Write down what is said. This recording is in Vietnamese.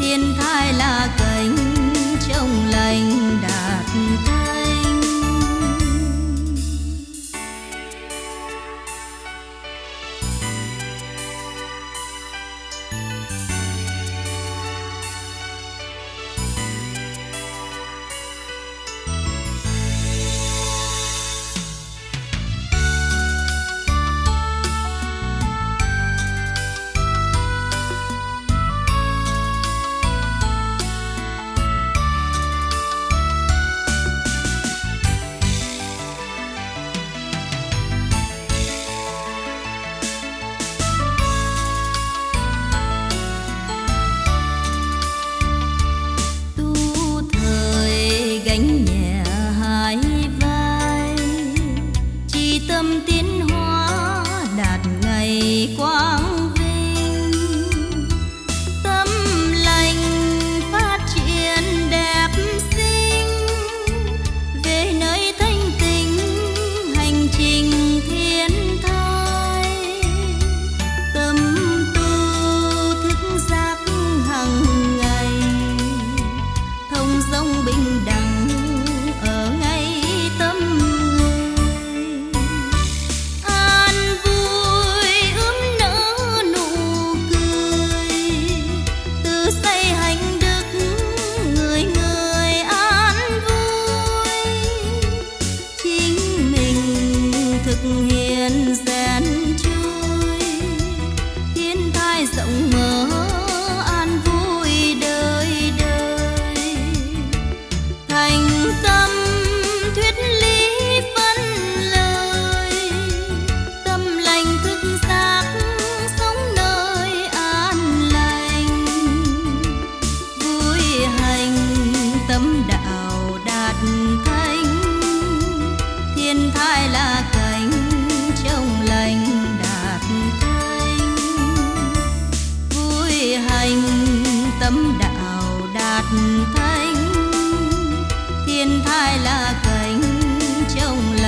thiên thai là cánh trong lành đạt thanh. Gánh nhẹ hai vai, chỉ tâm tiến hóa đạt ngày quang vinh. Tâm lành phát triển đẹp xinh, về nơi thanh tịnh hành trình thiên thai. Tâm tu thức giác hằng ngày, thông dong bình đẳng ở ngay tâm người. An vui ươm nở nụ cười, từ xây hành đức người người an vui. Chính mình thực hiện rèn trôi, thiên thai rộng mở an vui đời đời. Thành tâm thuyết lý phân lời, tâm lành thức giác sống nơi an lành. Vui hành tâm đạo đạt thanh, thiên thai là cánh trong lành đạt thanh. Vui hành tâm đạo đạt thanh, thiên thai là cánh trong